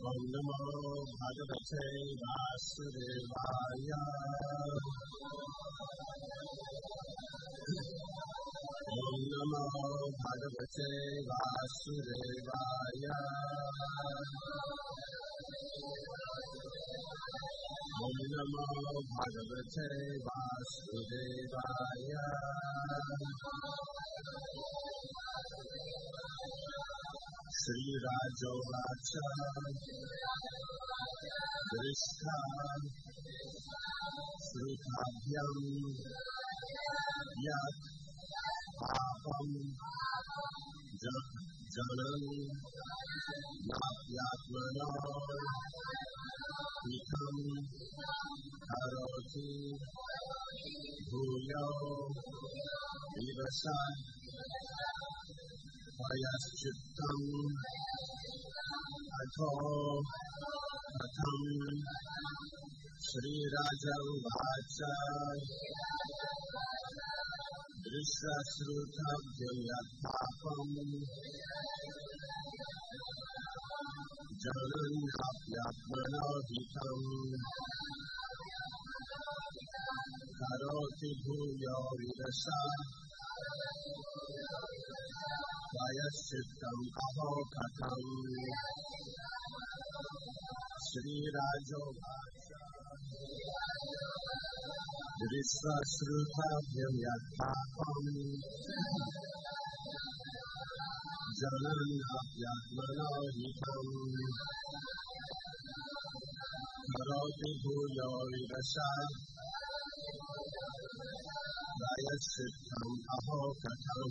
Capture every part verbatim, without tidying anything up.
Om Namo Bhagavate Vasudevaya. Om Namo Bhagavate Vasudevaya. Om Namo Bhagavate Vasudevaya. Shri Rajovacha Drishta Srutabhyam Yat Papam Janam Napyatmana Hitam Karoti Bhuyo Vivasad Vayaschittam Ato Katham Shri Rajovacha Drishta Srutabhyam Yat Papam Janam Napyatmana Hitam Karoti Bhuyo Vivasad Vayaschittam Aho Katham Shri Rajovacha Drishta Srutabhyam Yat Papam Janam Napyatmana Hitam Karoti Bhuyo Vivasad Vayaschittam Aho Katham.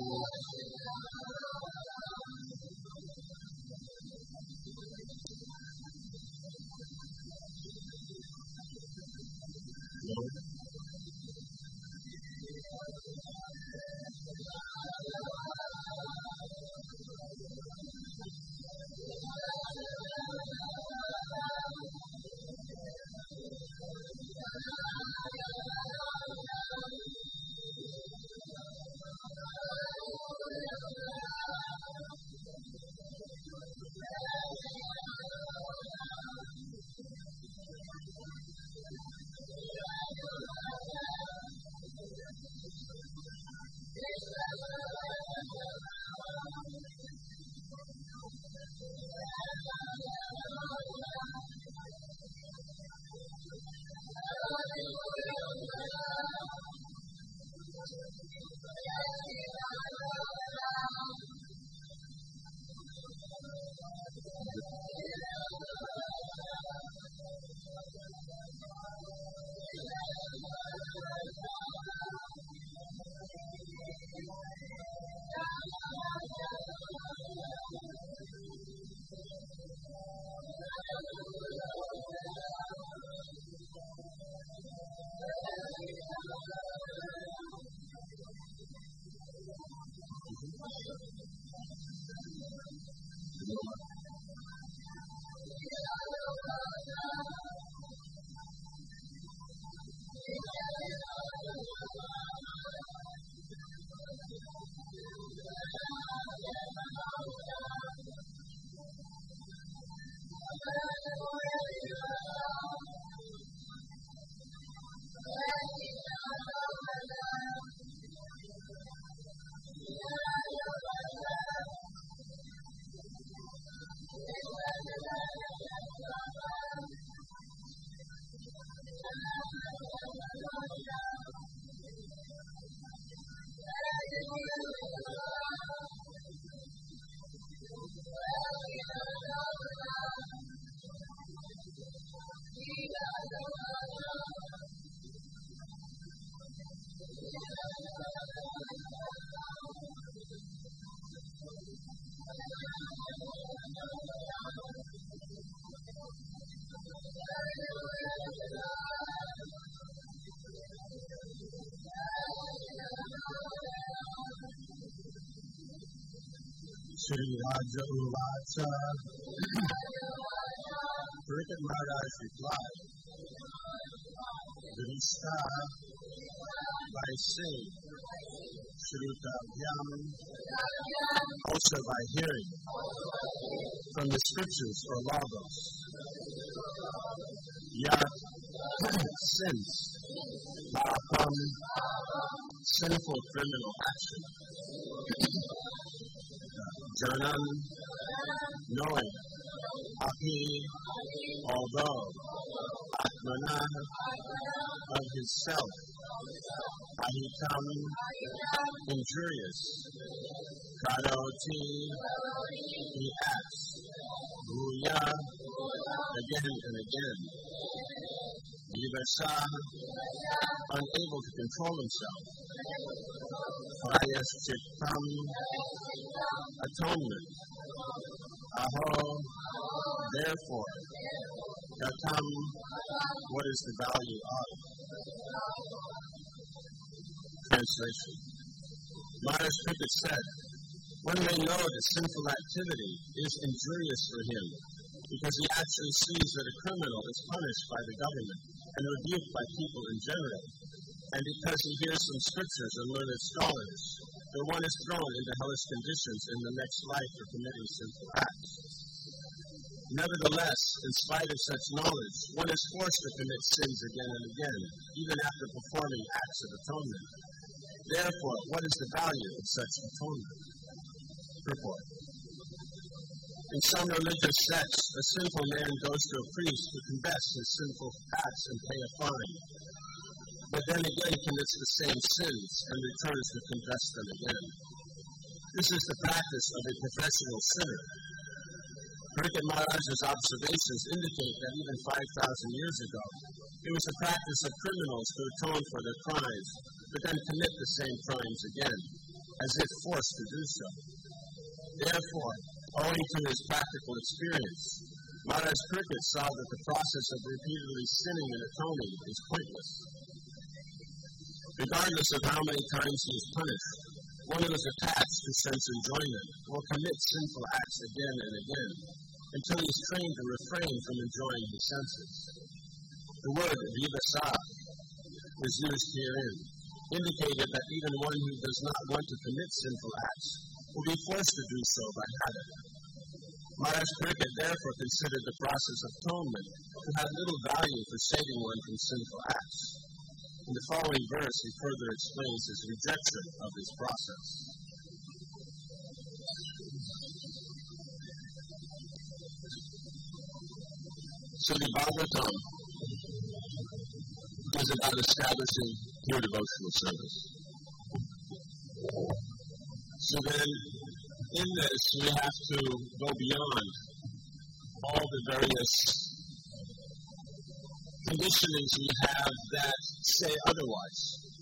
Shri Rajovacha. Pariksit Maharaj replied, Drishta by seeing, Shrutavyam, also by hearing, from the scriptures or logos. Yat, since, from sinful criminal action. Janam, knowing. Api, although. Atmana, of his self. Ahitam, injurious. Karoti, he acts. Bhuya, again and again. Vivasa, unable to control himself. Prayashchittam, atonement. Aho, therefore. Gatam, what is the value of? Translation. Maharaj Cricket said, one may know that sinful activity is injurious for him because he actually sees that a criminal is punished by the government and rebuked by people in general, and because he hears from scriptures and learned scholars that one is thrown into hellish conditions in the next life for committing sinful acts. Nevertheless, in spite of such knowledge, one is forced to commit sins again and again, even after performing acts of atonement. Therefore, what is the value of such atonement? Purport. In some religious sects, a sinful man goes to a priest to confess his sinful acts and pay a fine, but then again commits the same sins and returns to confess them again. This is the practice of a professional sinner. Pariksit Maharaj's observations indicate that even five thousand years ago, it was a practice of criminals to atone for their crimes, but then commit the same crimes again, as if forced to do so. Therefore, owing to his practical experience, Maharaj Pariksit saw that the process of repeatedly sinning and atoning is pointless. Regardless of how many times he is punished, one who is attached to sense enjoyment will commit sinful acts again and again, until he is trained to refrain from enjoying his senses. The word vivasa is used herein, indicated that even one who does not want to commit sinful acts will be forced to do so by habit. Maharaj Pariksit therefore considered the process of atonement to have little value for saving one from sinful acts. In the following verse, he further explains his rejection of this process. So the Bhagavatam is about establishing pure devotional service. So then, in this, we have to go beyond all the various conditionings we have that say otherwise.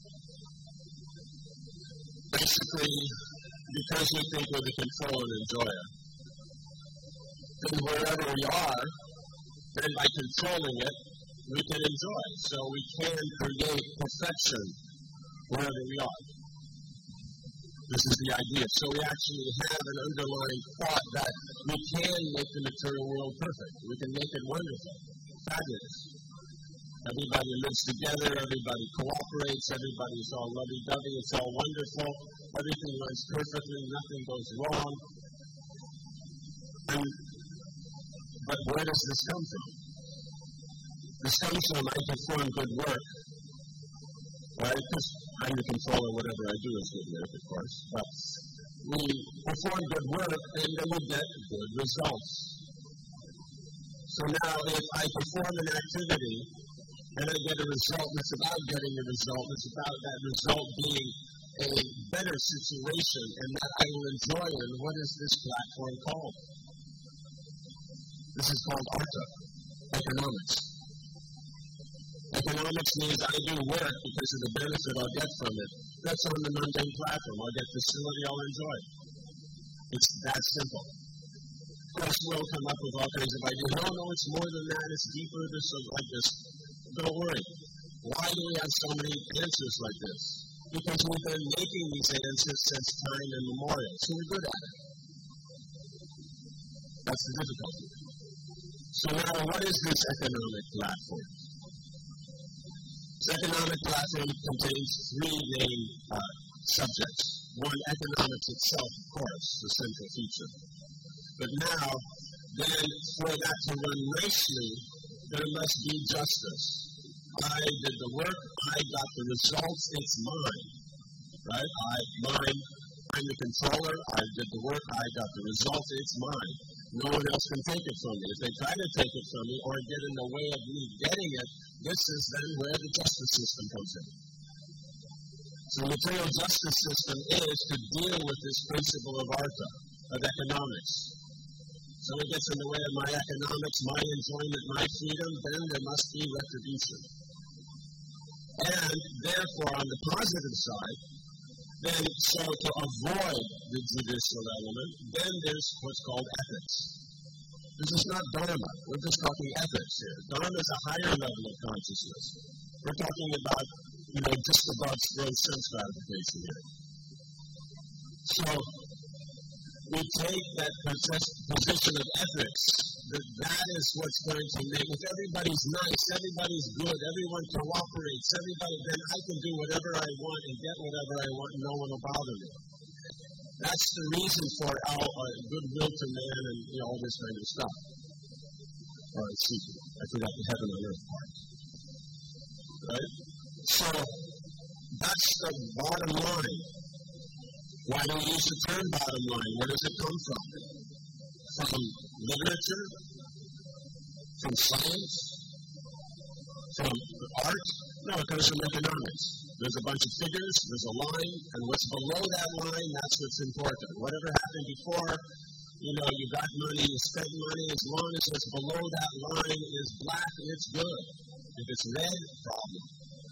Basically, because we think we're the control and enjoyer, then wherever we are, then by controlling it, we can enjoy. So we can create perfection wherever we are. This is the idea. So we actually have an underlying thought that we can make the material world perfect. We can make it wonderful, fabulous. Everybody lives together, everybody cooperates, everybody's all lovey-dovey, it's all wonderful, everything runs perfectly, nothing goes wrong. And, but where does this come from? This comes from I perform good work, right? Because I'm the controller, whatever I do is good work, of course. But we perform good work, and then we get good results. So now, if I perform an activity, and I get a result, and it's about getting a result, it's about that result being a better situation, and that I will enjoy it. And what is this platform called? This is called artha, economics. Economics means I do work because of the benefit I'll get from it. That's on the mundane platform. I'll get facility, I'll enjoy it. It's that simple. Of course, we'll come up with all kinds of ideas. No, no, it's more than that. It's deeper. This is like this. Don't worry. Why do we have so many answers like this? Because we've been making these answers since time immemorial. So we're good at it. That's the difficulty. So now, what is this economic platform? This economic platform contains three main uh, subjects. One, economics itself, of course, the central feature. But now, then, for that to run nicely, there must be justice. I did the work, I got the results, it's mine. Right? I, mine, I'm the controller, I did the work, I got the results, it's mine. No one else can take it from me. If they try to take it from me or get in the way of me getting it, this is then where the justice system comes in. So the material justice system is to deal with this principle of artha, of economics. Someone gets in the way of my economics, my enjoyment, my freedom, then there must be retribution. And therefore, on the positive side, then so to avoid the judicial element, then there's what's called ethics. This is not dharma. We're just talking ethics here. Dharma is a higher level of consciousness. We're talking about, you know, just above gross sense gratification here. So we take that position of ethics, that that is what's going to make, if everybody's nice, everybody's good, everyone cooperates, everybody, then I can do whatever I want and get whatever I want and no one will bother me. That's the reason for our uh, goodwill to man and, you know, all this kind of stuff. Or, excuse me, I forgot the heaven on earth part. Right? So, that's the bottom line. Why do we use the term bottom line? Where does it come from? From literature? From science? From art? No, it comes from economics. There's a bunch of figures, there's a line, and what's below that line, that's what's important. Whatever happened before, you know, you got money, you spent money, as long as what's below that line is black, it's good. If it's red, problem.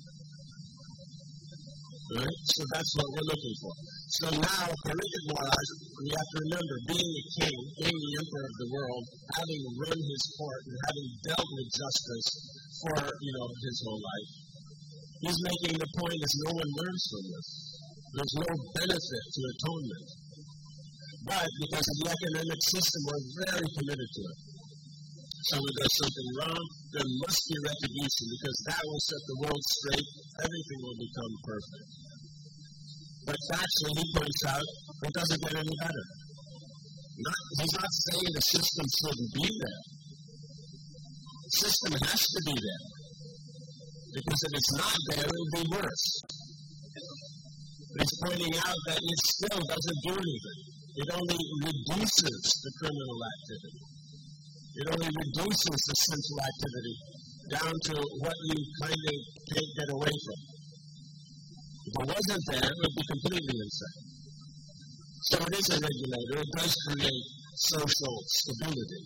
Right? So that's what we're looking for. So now, Parikit Maharaj, we have to remember, being a king, being the emperor of the world, having run his court and having dealt with justice for, you know, his whole life, he's making the point that no one learns from this. There's no benefit to atonement. But because of the economic system, we're very committed to it. Someone does something wrong, there must be retribution because that will set the world straight. Everything will become perfect. But actually, he points out, it doesn't get any better. Not, he's not saying the system shouldn't be there. The system has to be there. Because if it's not there, it will be worse. He's pointing out that it still doesn't do anything. It only reduces the criminal activity. It only reduces the sinful activity down to what you kind of can't get away from. If it wasn't there, it would be completely insane. So it is a regulator. It does create social stability.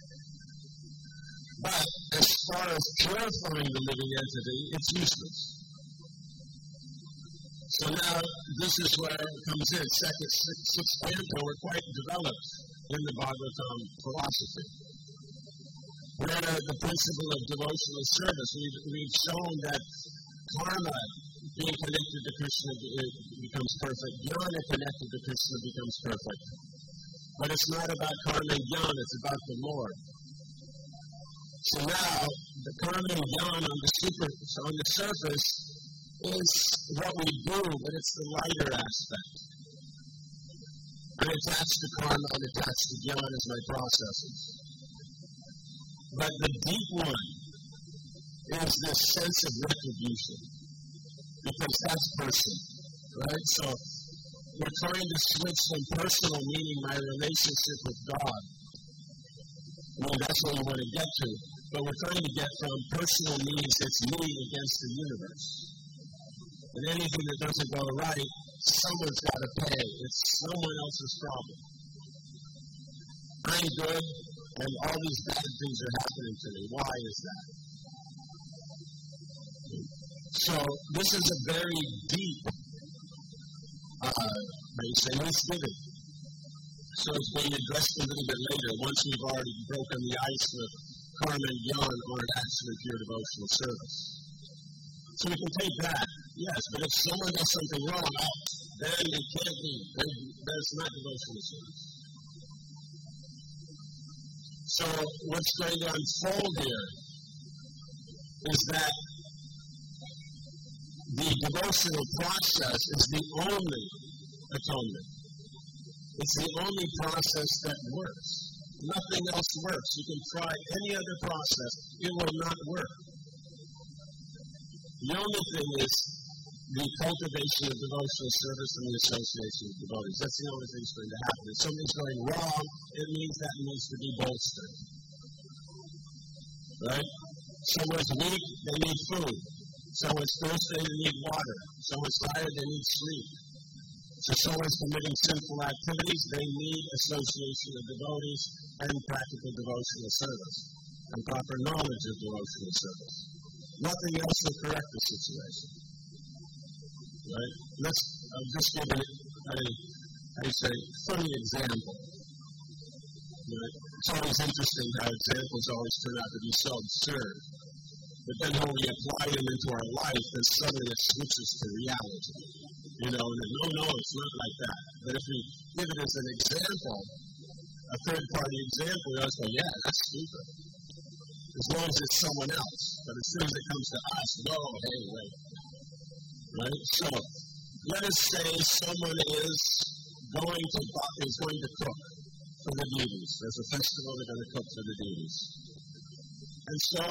But as far as purifying the living entity, it's useless. So now, this is where it comes in. Second, sixth canto were quite developed in the Bhagavatam philosophy. Where the principle of devotional service, we've, we've shown that karma, being connected to Krishna, becomes perfect. Jnana connected to Krishna becomes perfect. But it's not about karma and jnana, it's about the Lord. So now, the karma and jnana on the, super, on the surface is what we do, but it's the lighter aspect. I'm attached to karma, I'm attached to jnana as my processes. But the deep one is this sense of retribution. Because that's personal, right? So we're trying to switch from personal, meaning my relationship with God. I mean, that's what we want to get to. But we're trying to get from personal means it's me against the universe. And anything that doesn't go right, someone's got to pay. It's someone else's problem. I'm good, and all these bad things are happening to me. Why is that? So this is a very deep, uh, how you say, misgiving. So it's being addressed a little bit later, once we've already broken the ice with karma and jnana or actually pure devotional service. So we can take that, yes, but if someone does something wrong, then it can't be. That's not devotional service. So what's going to unfold here is that the devotional process is the only atonement. It's the only process that works. Nothing else works. You can try any other process. It will not work. The only thing is the cultivation of devotional service and the association of devotees. That's the only thing that's going to happen. If something's going wrong, it means that needs to be bolstered. Right? Someone's weak, they need food. Someone's thirsty, they need water. Someone's tired, they need sleep. So someone's committing sinful activities, they need association of devotees and practical devotional service and proper knowledge of devotional service. Nothing else will correct the situation. Right? Let's I'll just give a, a, a say, funny example. Right? It's always interesting how examples always turn out to be so absurd. But then when we apply them into our life, then suddenly it switches to reality. You know, and then, no, no, it's not like that. But if we give it as an example, a third-party example, we always go, yeah, that's stupid. As long as it's someone else. But as soon as it comes to us, whoa, hey, wait. Right? So, let us say someone is going to is going to cook for the deities. There's a festival, they're going to cook for the deities. And so,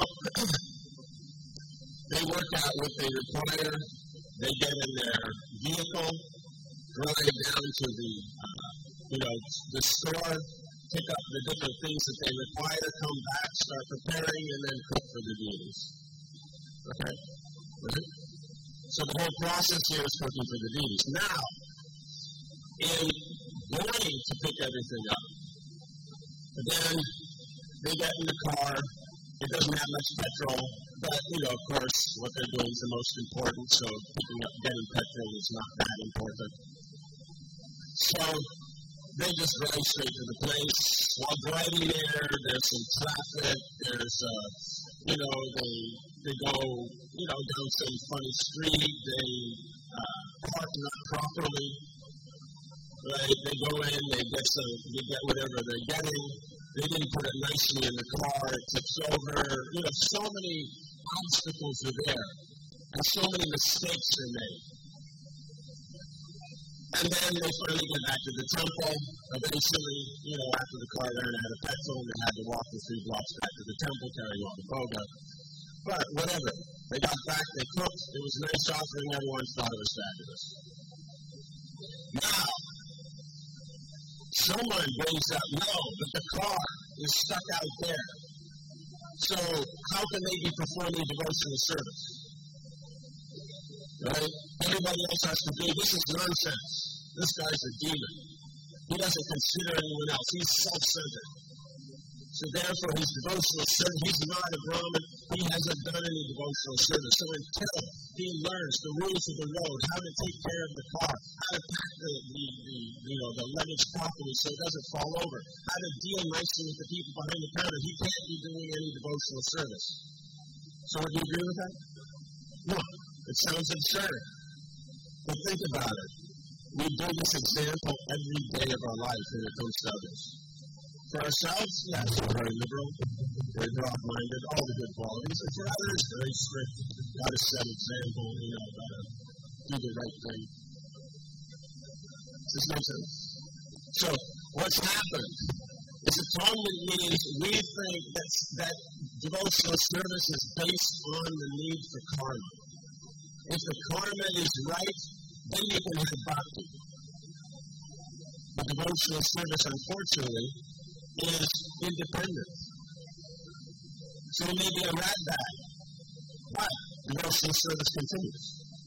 they work out what they require. They get in their vehicle, drive down to the, uh, you know, the store, pick up the different things that they require, come back, start preparing, and then cook for the deities. Okay? Right? So the whole process here is cooking for the deities. Now, in going to pick everything up, then they get in the car. It doesn't have much petrol, but, you know, of course, what they're doing is the most important, so picking up, getting petrol is not that important. So they just drive straight to the place. While driving there, there's some traffic, there's, uh, you know, they they go, you know, down some funny street, they uh, park not properly, right? They go in, they get some, they get whatever they're getting. They didn't put it nicely in the car, it tips over. You know, so many obstacles are there, and so many mistakes are made. And then they finally get back to the temple. Eventually, you know, after the car ran out of petrol, they had to walk the three blocks back to the temple, carrying all the boga. But whatever. They got back, they cooked, it was a nice offering, everyone thought it was fabulous. Now, someone brings up, no, but the car is stuck out there. So how can they be performing devotional service? Right? Everybody else has to do, this is nonsense. This guy's a demon. He doesn't consider anyone else. He's self-centered. So therefore, his devotional service, he's not a Brahmin. He hasn't done any devotional service. So until he learns the rules of the road, how to take care of the car, how to pack the, the, the you know, the luggage properly so it doesn't fall over, how to deal nicely with the people behind the counter, he can't be doing any devotional service. So would you agree with that? No. It sounds absurd. But think about it. We do this example every day of our life when it comes to others. For ourselves, yes, we're very liberal, very broad-minded, all the good qualities. And for others, very strict, got to set example, you know, got to do the right thing. Does this make sense? So, what's happened is atonement means we think that, that devotional service is based on the need for karma. If the karma is right, then you can have bhakti. The devotional service, unfortunately, is independent. So it may be a rat bag, but devotional service continues.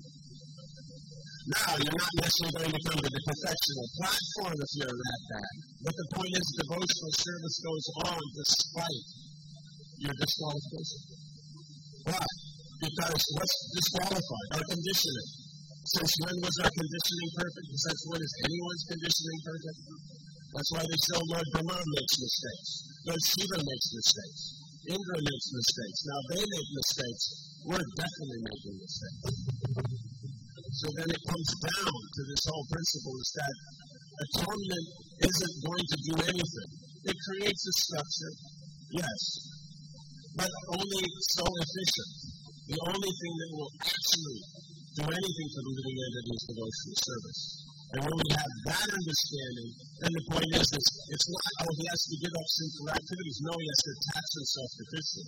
Now, you're not necessarily going to come to the professional platform if you're a rat bag, but the point is devotional service goes on despite your disqualification. Why? Because what's disqualified? Our conditioning. Since when was our conditioning perfect? Since when is anyone's conditioning perfect? That's why they say Lord Brahma makes mistakes. Lord Shiva makes mistakes. Indra makes mistakes. Now they make mistakes. We're definitely making mistakes. So then it comes down to this whole principle is that atonement isn't going to do anything. It creates a structure, yes, but only so efficient. The only thing that will actually do anything for the living entities devotional service. And when we have that understanding, then the point is, it's, it's not, oh, he has to give up sinful activities. No, he has to attach himself to Krishna.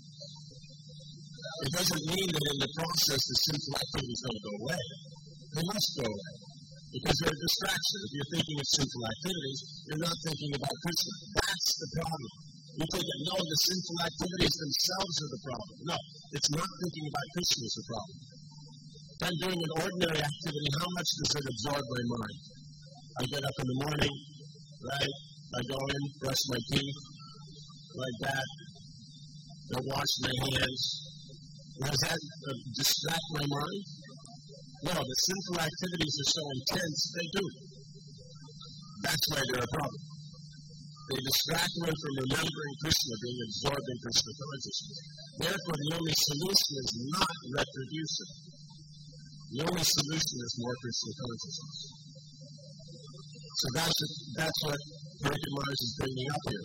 It doesn't mean that in the process the sinful activities don't go away. They must go away. Because they're a distraction. If you're thinking of sinful activities, you're not thinking about Krishna. That's the problem. You think that, no, the sinful activities themselves are the problem. No, it's not thinking about Krishna is the problem. If I'm doing an ordinary activity, how much does it absorb my mind? I get up in the morning, right? I go in, brush my teeth, like that. I wash my hands. Does that uh, distract my mind? No, the sinful activities are so intense, they do. That's why they're a problem. They distract one from remembering Krishna, being absorbed in Krishna consciousness. Therefore, the only solution is not retribution. The only solution is more Krishna consciousness. So that's, that's what Parikit Maharaj is bringing up here.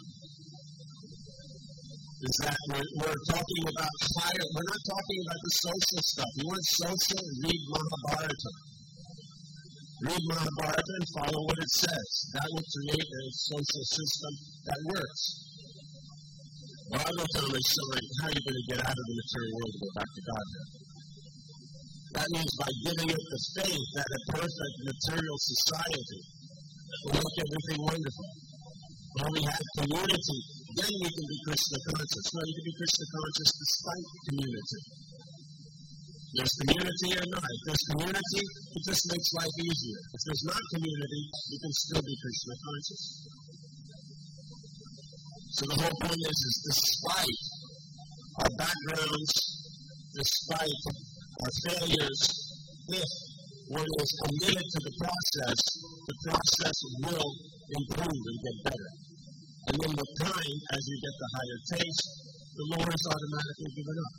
Is that we're, we're talking about higher, we're not talking about the social stuff. You want social? Read Mahabharata. Read Mahabharata and follow what it says. That will create a social system that works. Bhagavatam is showing how you're going to get out of the material world and go back to Godhead. That means by giving it the faith that a perfect material society will make everything wonderful. When we have community, then we can be Krishna conscious. No, you can be Krishna conscious despite community. There's community or not. If there's community, it just makes life easier. If there's not community, you can still be Krishna conscious. So the whole point is, is despite our backgrounds, despite our failures, if one is committed to the process, the process will improve and get better. And then with time, as you get the higher taste, the lower is automatically given up.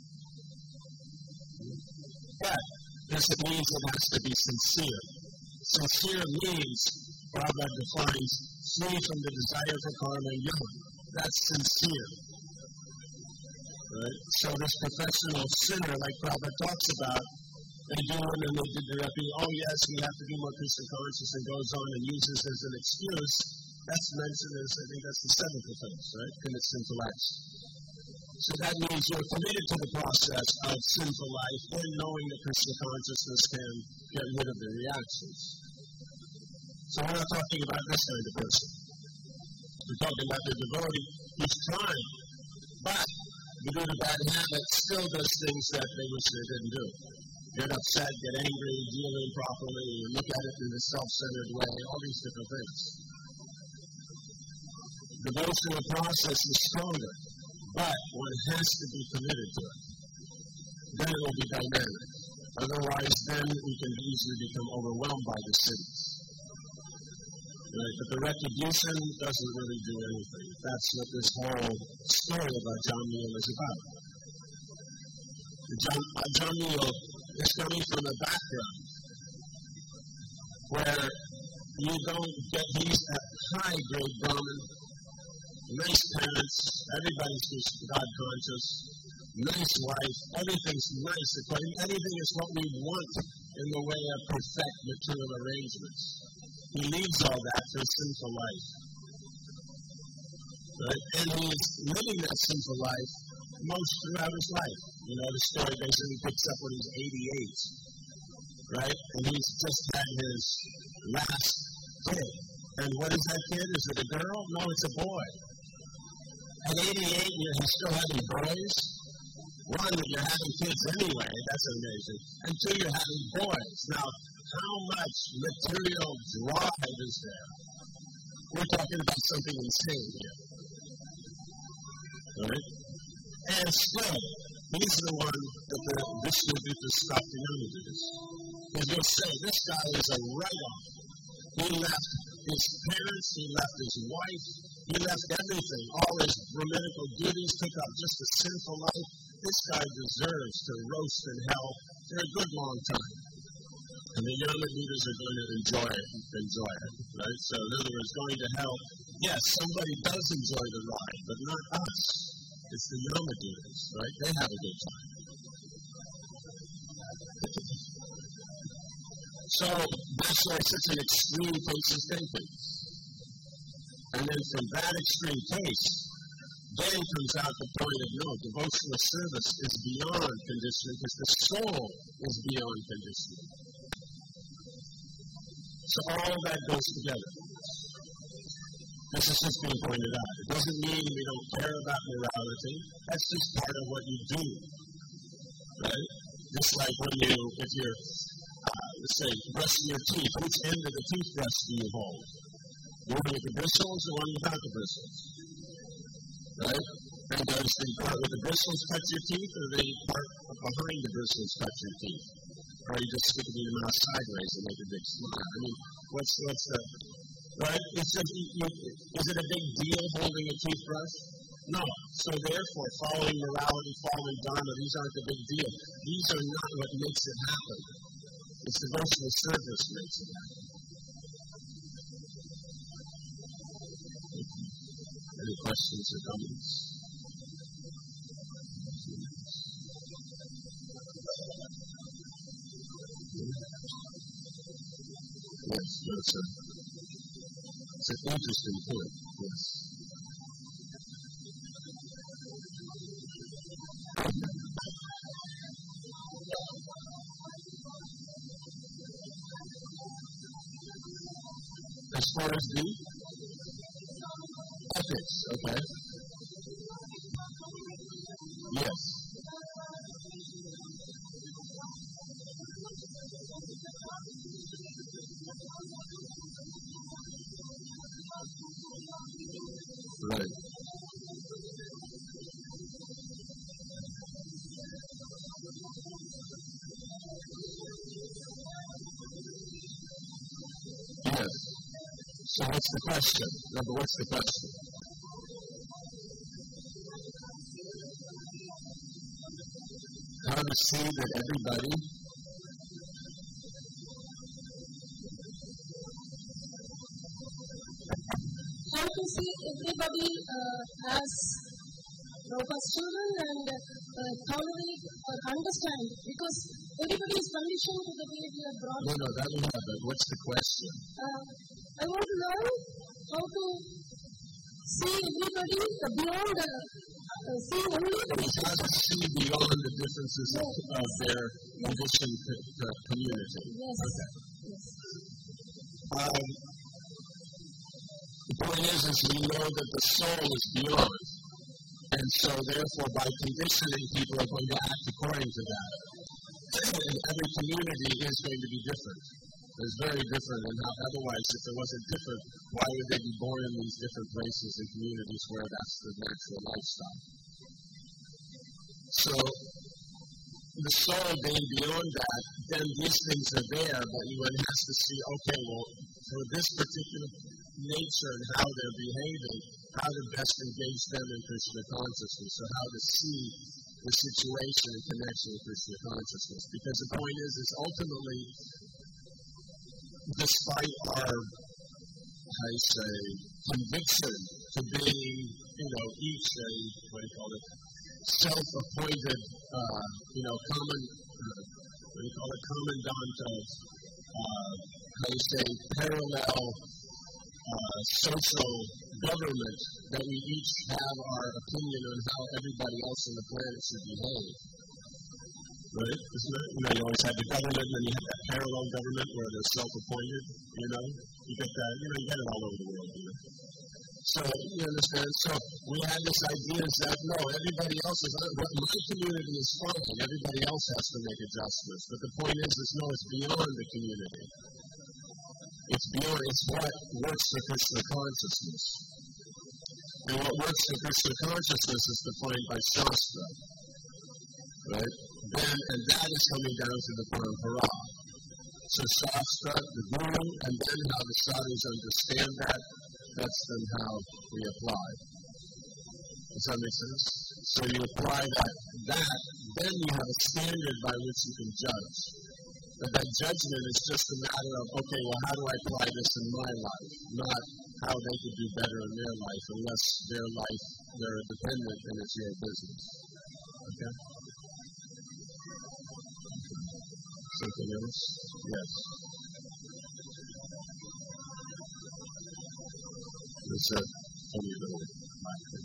But this means it has to be sincere. Sincere means, Prabhupada defines, free from the desire for karma and yama. That's sincere. Right? So this professional sinner, like Prabhupada talks about, they do it and they did their upping, oh yes, we have to be more Krishna conscious, and goes on and uses as an excuse. That's mentioned as, I think that's the seventh offense, right? Commit sinful acts. So that means you're committed to the process of sinful life and knowing that Krishna consciousness can get rid of the reactions. So we're not talking about this kind of person. We're talking about the devotee who's trying, but due to bad habits, still does things that they wish they didn't do. Get upset, get angry, deal improperly, look at it in a self-centered way, all these different things. The devotional process is stronger, but one has to be committed to it. Then it will be dynamic. Otherwise, then we can easily become overwhelmed by the sins. Right? But the retribution doesn't really do anything. That's what this whole story about John Neal is about. John, uh, John Neal is coming from a background where you don't get, he's a high-grade Brahmin, nice parents, everybody's just God conscious, nice wife, everything's nice. Anything is what we want in the way of perfect material arrangements. He leaves all that for a sinful life. Right? And he's living that sinful life most throughout his life. You know, the story basically picks up when he's eighty-eight. Right? And he's just had his last kid. And what is that kid? Is it a girl? No, it's a boy. At eighty-eight, you're still having boys. One, you're having kids anyway. That's amazing. And two, you're having boys. Now, how much material drive is there? We're talking about something insane here. Right? And still, he's the one that the Vishnu Dutta stopped the universe. Because you'll say, this guy is a write-off. He left his parents, he left his wife, he left everything, all his brahminical duties, took up just a sinful life. This guy deserves to roast in hell for a good long time. And the Yama-Dutas are going to enjoy it, enjoy it, right? So in other words, going to hell, yes, somebody does enjoy the ride, but not us. It's the Yama-Dutas, right? They have a good time. So that's like such an extreme case of thinking. And then from that extreme case, then comes out the point of no, devotional service is beyond conditioning because the soul is beyond conditioning. So all that goes together. This is just being pointed out. It doesn't mean we don't care about morality. That's just part of what you do. Right? Just like when you, if you're, uh, let's say, brushing your teeth, which end of the toothbrush do you hold? The one with the bristles or one without the bristles? Right? And does the part with the bristles touch your teeth or the part behind the bristles touch your teeth? Or you just stick it in your mouth sideways and make a big smile? I mean, what's, what's the, right? It's just, you, you, is it a big deal holding a toothbrush? No. So therefore, following morality, following dharma, these aren't the big deal. These are not what makes it happen. It's devotional service makes it happen. Any questions or comments? Yes, that's a, it's an interesting point. Yes. As far as the ethics, okay? Yes. Right. Yes. So what's the question? No, but what's the question? How to see that everybody how to see everybody uh, as robust children and uh, tolerate or understand because everybody is conditioned to the way we are brought up. No, no, that we have, but what's the question? Uh, I want to know how to see everybody uh, beyond the uh, see only the How to see beyond the differences of, of their conditioned co- community. Yes. Okay. Yes. Um, the point is, is we know that the soul is beyond. And so, therefore, by conditioning, people are going to act according to that. And every community is going to be different. It's very different, and how, otherwise, if it wasn't different, why would they be born in these different places and communities where that's the natural lifestyle? So, the soul being beyond that, then these things are there, but one has to see, okay, well, for this particular nature and how they're behaving, how to best engage them in Krishna consciousness, or how to see the situation in connection with Krishna consciousness. Because the point is, is ultimately, despite our, how you say, conviction to being, you know, each a, what do you call it, self-appointed, uh, you know, common, uh, what do you call it, commandant of, uh, how you say, parallel uh, social government, that we each have our opinion on how everybody else on the planet should behave. Right? Isn't it? You know, you always have the government, and then you have that parallel government where they're self-appointed, you know? You get that, you know, you get it all over the world, you know? So, you understand? So, we have this idea that, no, everybody else is, what my community is fine, everybody else has to make adjustments. But the point is, is no, it's beyond the community. It's beyond, it's what works for Krishna consciousness. And what works for Krishna consciousness is defined by Shastra. Right? Then, and that is coming down to the Parampara. So Shastra, the Guru, and then how the sadhus understand that, that's then how we apply. Does that make sense? So you apply that, that, then you have a standard by which you can judge. But that judgment is just a matter of, okay, well, how do I apply this in my life? Not how they could do better in their life, unless their life, they're dependent and it's your business. Okay? Something else? Yes. It's a funny little thing.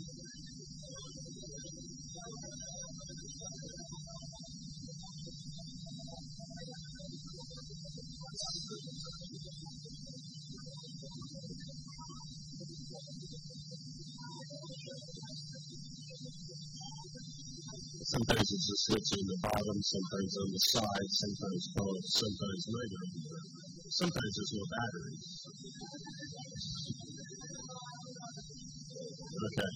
Sometimes it's a switch on the bottom, sometimes on the side, sometimes both, sometimes neither. Sometimes there's no batteries. Okay.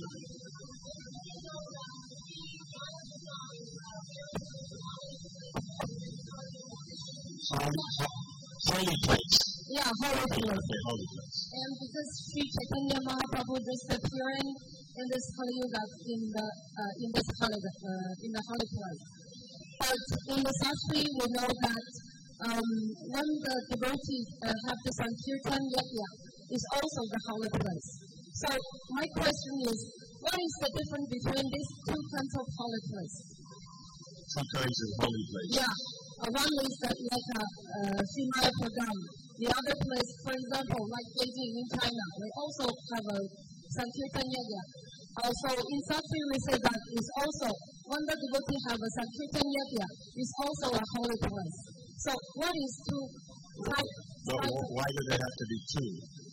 Holy, holy place. Yeah, holy place. Okay, holy place. And because Sri Chaitanya Mahaprabhu just appearing in this Kali Yuga, in the uh, in this holy uh, in the holy place. But in the Shastri, we know that um, when the devotees uh, have the Sankirtan Yajna, is also the holy place. So my question is, what is the difference between these two kinds of holy place? Two kinds of holy place. Yeah, uh, one is the, like a uh, Srimaya Pradam. The other place, for example, like Beijing in China, we also have a Sankirtan Yajna. Also, in Shastri we say that is also, when the devotee have a Sankirtan Yajna, is also a holy place. So what is two types? But type why do they have to be two?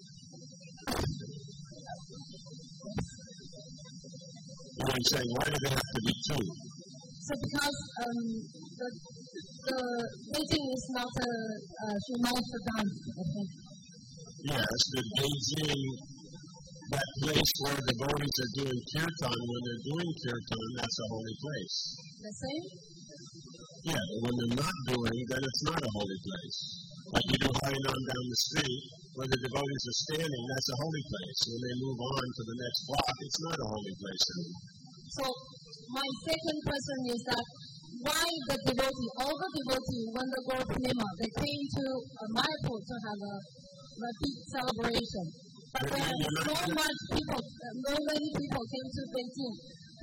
What are you saying? Why do they have to be two? So because um, the, the Beijing is not a, a Srimaya Pradam, I think. Yes, the Beijing, that place where the devotees are doing kirtan, when they're doing kirtan, that's a holy place. The same? Yeah, but when they're not doing, then it's not a holy place. Like you do Harinam down the street, where the devotees are standing, that's a holy place. When they move on to the next block, it's not a holy place anymore. So, my second question is that why the devotee, all the devotees, when they go to Purnima, they came to uh, Mayapur to have a, a big celebration. But But there you're are not- so much people, uh, so many people came to Beijing.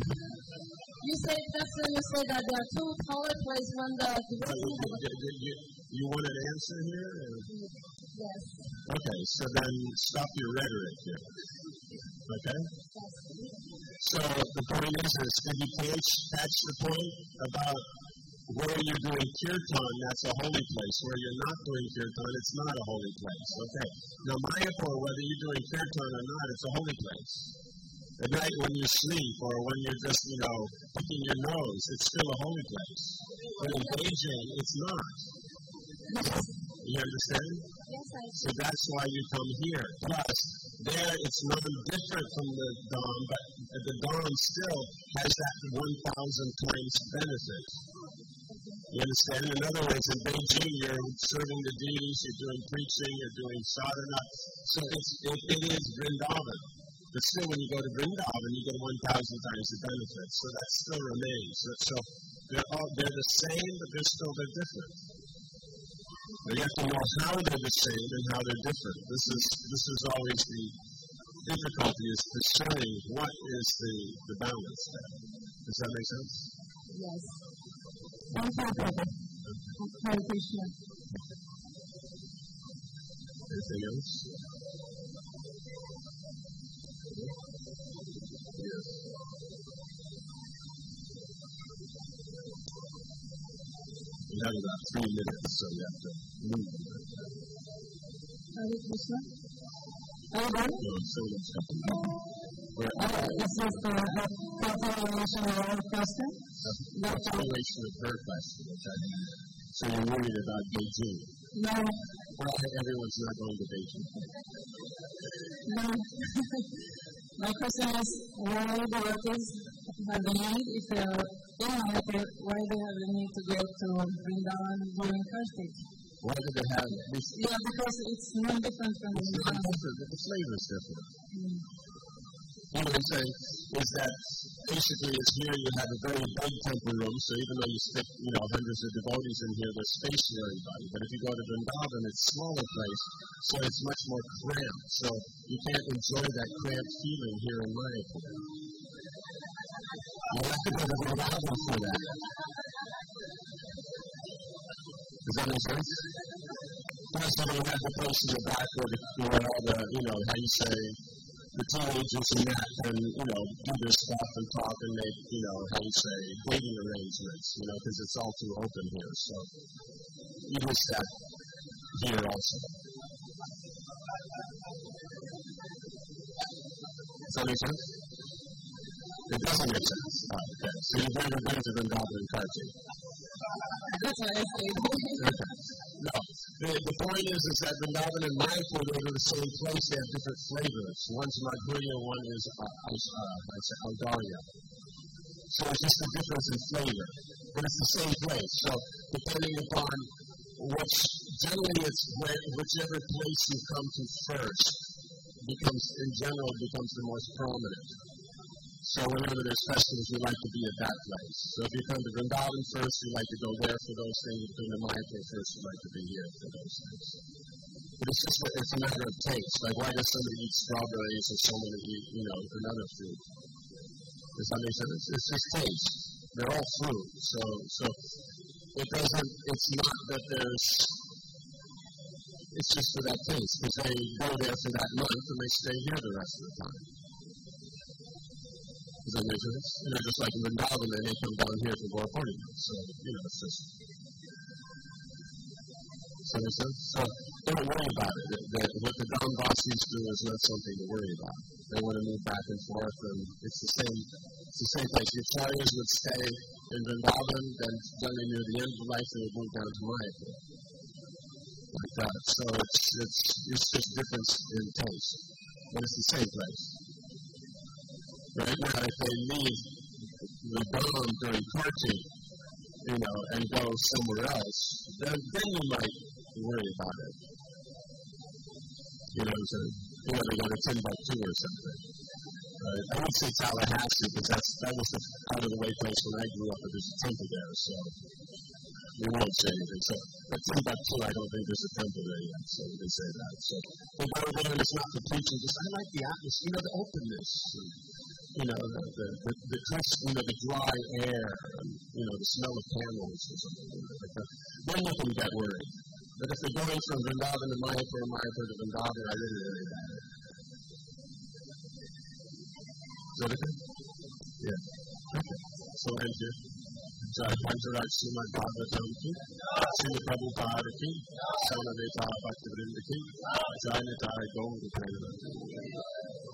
You said, that's when you said that there are two holy places when the So devotee you, have a... you, you, you want an answer here? Or? Yes. Okay, so then stop your rhetoric here. Okay? Yes. So the point is this, did you catch, catch the point about where you're doing kirtan, that's a holy place. Where you're not doing kirtan, it's not a holy place. Okay? Now Mayapur, whether you're doing kirtan or not, it's a holy place. At night when you sleep or when you're just, you know, picking your nose, it's still a holy place. But in Beijing, it's not. You understand? Yes, I So that's why you come here. Plus, there it's not different from the Dham, but the Dham still has that one thousand times benefit. You understand? In other words, in Beijing, you're serving the deities, you're doing preaching, you're doing sadhana. So it's, it, it is Vrindavan. But still, when you go to Vrindavan, you get one thousand times the benefit. So that still remains. So, so they're, all, they're the same, but they're still they're different. But you have to know how they're the same and how they're different. This is this is always the difficulty, is discerning what is the, the balance there. Does that make sense? Yes. Thank you, Prabhu. Hare Krishna. Anything else? Yes. We have about three minutes, so we have to move. Hare Krishna. Are you done? No, so much happening. We're Uh, this is the uh, continuation of our question. That's a relation of her question, okay? So you're worried about Beijing. No, Well, everyone's not going to Beijing. no. My question is, why the workers have the need, if they are in Mayapur, why they have the need to go to Vrindavan during Kartik? Why do they have this? Yeah, because it's no different from It's not Vrindavan. different, but the flavor is different. Mm. What I'm saying is that basically it's here you have a very big temple room, so even though you stick, you know, hundreds of devotees in here, there's space for everybody. But if you go to Vrindavan, it's a smaller place, so it's much more cramped. So you can't enjoy that cramped feeling here in Mayapur. You have to go to Vrindavan for that. Does that make sense? Plus, you don't have the place in the back where, the, where all the, you know, how you say, the teenagers in that can, you know, do their stuff and talk and make, you know, how you say, dating arrangements, you know, because it's all too open here. So you miss that here also. Does that make sense? It doesn't make sense. Oh, okay. So you've never been to Vrindavan and Karti? That's what I say. Okay. No. The, the point is, is that Vrindavan and Mayapur, they go to the same place. They have different flavors. One's Madhurya, one is uh, uh, uh, Audarya. So it's just a difference in flavor. But it's the same place. So depending upon which, generally it's where, whichever place you come to first becomes, in general, becomes the most prominent. So whenever there's festivals, we like to be at that place. So if you come to Vrindavan first, you like to go there for those things. If you come to Mayapur first, you like to be here for those things. But it's just it's a matter of taste. Like, why does somebody eat strawberries and someone eat, you know, another fruit? Does that make sense? It's just taste. They're all fruit. So, so it doesn't. It's not that there's. It's just for that taste, because they go there for that month and they stay here the rest of the time. Does that make sense? You know, just like in Vrindavan, and they come down here for Gaur Purnima. So, you know, it's just. Does that make sense? So, don't worry about it. The, the, what the Dhamvasis do is not something to worry about. They want to move back and forth, and it's the same. It's the same place. The Acharyas would stay in Vrindavan, then generally near the end of life, they would move down to Mayapur. Like that. So it's it's it's just difference in taste, but it's the same place. Right now, if they leave the Dham during Karti, you know, and go somewhere else, then then you might worry about it. You know, so you know they go to Timbuktu or something. Right? I would say Tallahassee because that's that was the out of the way place when I grew up, but there's a temple there, so. We won't say anything. So, but Timbuktu, I don't think there's a temple there yet, so we can say that. So, they go there and it's not for preaching, just I like the atmosphere, you know, the openness, and, you know, the the the, the crisp, you know, the dry air, and, you know, the smell of candles or something like that. Then you can get worried. But if they're going from Vrindavan to Mayapur, Mayapur to Vrindavan, I really worry about it. Is that okay? Yeah. Okay. So, end here. Jai Pantaraj Srimad Bhagavatam ki, Srila Prabhupada ki, Samanaveta Bhaktivinoda ki, Jai Nitai Gaur Premanand.